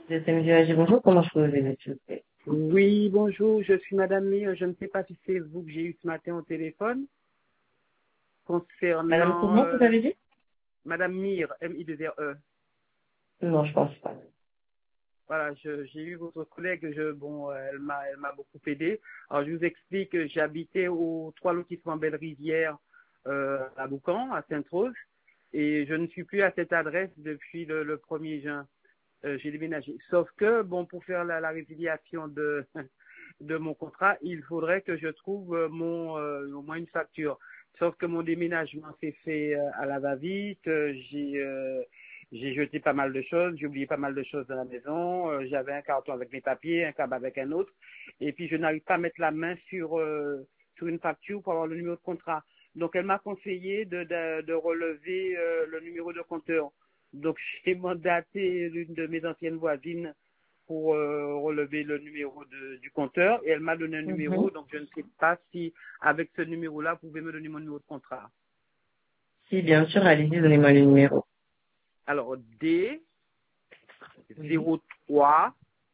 Deuxième village, bonjour, comment je peux vous aider, s'il vous plaît? Oui, bonjour, je suis Madame Mire. Je ne sais pas si c'est vous que j'ai eu ce matin au téléphone Madame, concernant comment vous avez dit? Madame Mire, M-I-2-R-E. Non, je pense pas. Voilà, j'ai eu votre collègue, elle m'a beaucoup aidé. Alors, je vous explique, j'habitais au 3 lotissement Belle-Rivière à Boucan, à Sainte-Rose, et je ne suis plus à cette adresse depuis le 1er juin. J'ai déménagé. Sauf que, bon, pour faire la résiliation de mon contrat, il faudrait que je trouve au moins une facture. Sauf que mon déménagement s'est fait à la va-vite. J'ai jeté pas mal de choses, j'ai oublié pas mal de choses dans la maison. J'avais un carton avec mes papiers, un câble avec un autre. Et puis, je n'arrive pas à mettre la main sur une facture pour avoir le numéro de contrat. Donc, elle m'a conseillé de relever le numéro de compteur. Donc, j'ai mandaté l'une de mes anciennes voisines pour relever le numéro du compteur et elle m'a donné un numéro. Donc, je ne sais pas si, avec ce numéro-là, vous pouvez me donner mon numéro de contrat. Si, bien sûr, allez-y, donnez-moi le numéro. Alors, D Oui. 03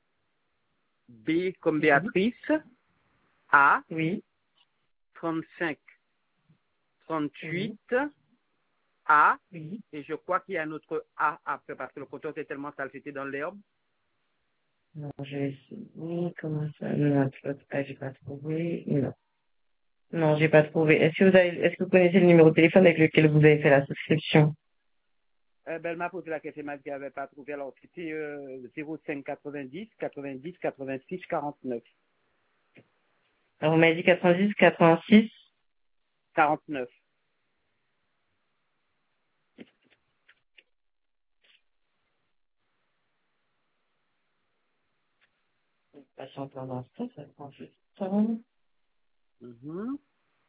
B comme Oui. Béatrice, A Oui. 35 Oui. 38 A, Oui. et je crois qu'il y a un autre A après parce que le compteur était tellement sale, c'était dans l'herbe. Non, je vais essayer. Comment ça? Non, j'ai pas trouvé. Non. Non, j'ai pas trouvé. Est-ce que vous connaissez le numéro de téléphone avec lequel vous avez fait la souscription? Elle m'a posé la question, elle m'a dit qu'elle n'avait pas trouvé. Alors, c'était 05 90 90 86 49. Alors, vous m'avez dit 90, 86. 49. Patiente un instant, ça prend juste temps. Mhm.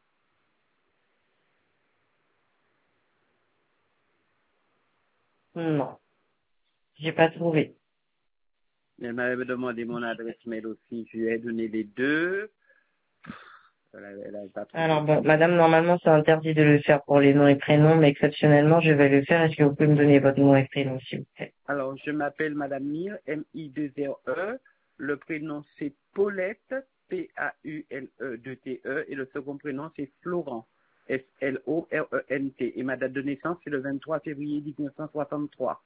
Non, j'ai pas trouvé. Elle m'avait demandé mon adresse mail aussi. Je lui ai donné les deux. Elle n'avait pas Alors, trouvé. bon, madame, normalement, c'est interdit de le faire pour les noms et prénoms, mais exceptionnellement, je vais le faire. Est-ce que vous pouvez me donner votre nom et prénom, s'il vous plaît? Alors, je m'appelle Madame Mire, M-I-2-R-E. Le prénom, c'est Paulette, P-A-U-L-E-2-T-E. Et le second prénom, c'est Florent, S-L-O-R-E-N-T. Et ma date de naissance, c'est le 23 février 1963.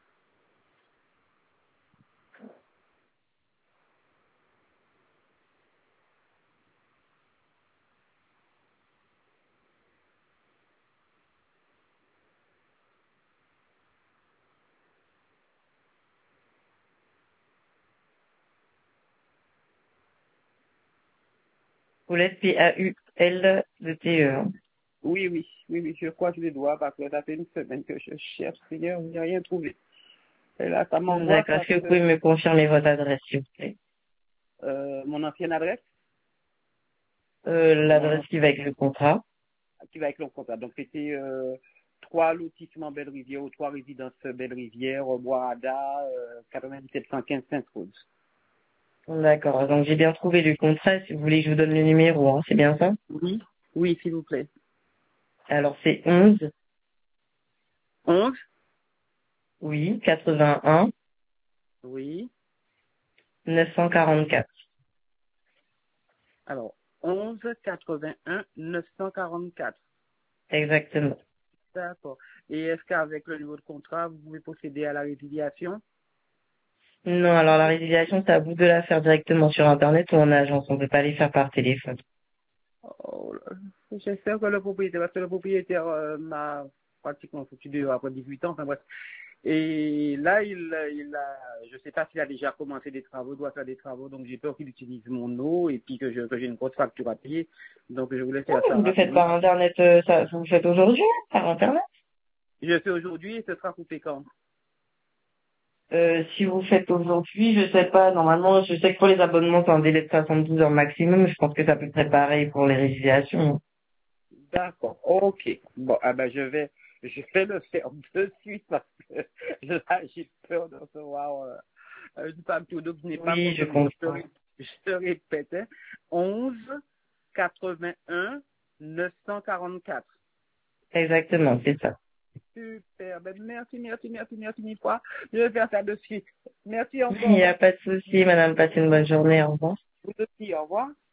Paulette, P-A-U-L-E-T-E. Oui, oui, oui, oui, je croise les doigts parce que ça fait une semaine que je cherche, Seigneur, je n'ai rien trouvé. Et là, ça m'angoisse D'accord. Est-ce parce que vous pouvez que me confirmer votre adresse, s'il vous plaît? mon ancienne adresse, L'adresse qui va avec le contrat. qui va avec le comptable. Donc, c'était 3 lotissements Belle-Rivière ou 3 résidences Belle-Rivière, Boisada, 97 115 Sainte-Rose. D'accord. Donc, j'ai bien trouvé le contrat. Si vous voulez que je vous donne le numéro, hein, c'est bien ça? Oui, oui, s'il vous plaît. Alors, c'est 11, 11, oui, 81, oui. 944. Alors, 11 81 944. Exactement. D'accord. Et est-ce qu'avec le niveau de contrat, vous pouvez procéder à la résiliation? Non, alors la résiliation, c'est à vous de la faire directement sur Internet ou en agence. On ne peut pas les faire par téléphone. Oh, j'espère que le propriétaire, parce que le propriétaire m'a pratiquement foutu dehors après 18 ans, enfin bref. Et là, je ne sais pas s'il a déjà commencé des travaux, doit faire des travaux, donc j'ai peur qu'il utilise mon eau et puis que j'ai une grosse facture à payer. Donc je voulais faire ça Vous le faites rapidement. par Internet, vous le faites aujourd'hui, par Internet? Je fais aujourd'hui et ce sera coupé quand? Si vous faites aujourd'hui, je sais pas, normalement, je sais que pour les abonnements, c'est un délai de 72 heures maximum. Je pense que ça peut être pareil pour les résiliations. D'accord, ok. Bon, ah ben je vais le faire de suite parce que là, j'ai peur de recevoir une facture. Donc, je n'ai pas Oui, je confirmé. Donc, comprends. je te répète, hein, 11 81 944. Exactement, c'est ça. Super. Ben, merci mille fois. Je vais faire ça de suite. Merci Il n'y encore. a pas de souci, madame. Passez une bonne journée. Au revoir. Vous aussi, au revoir.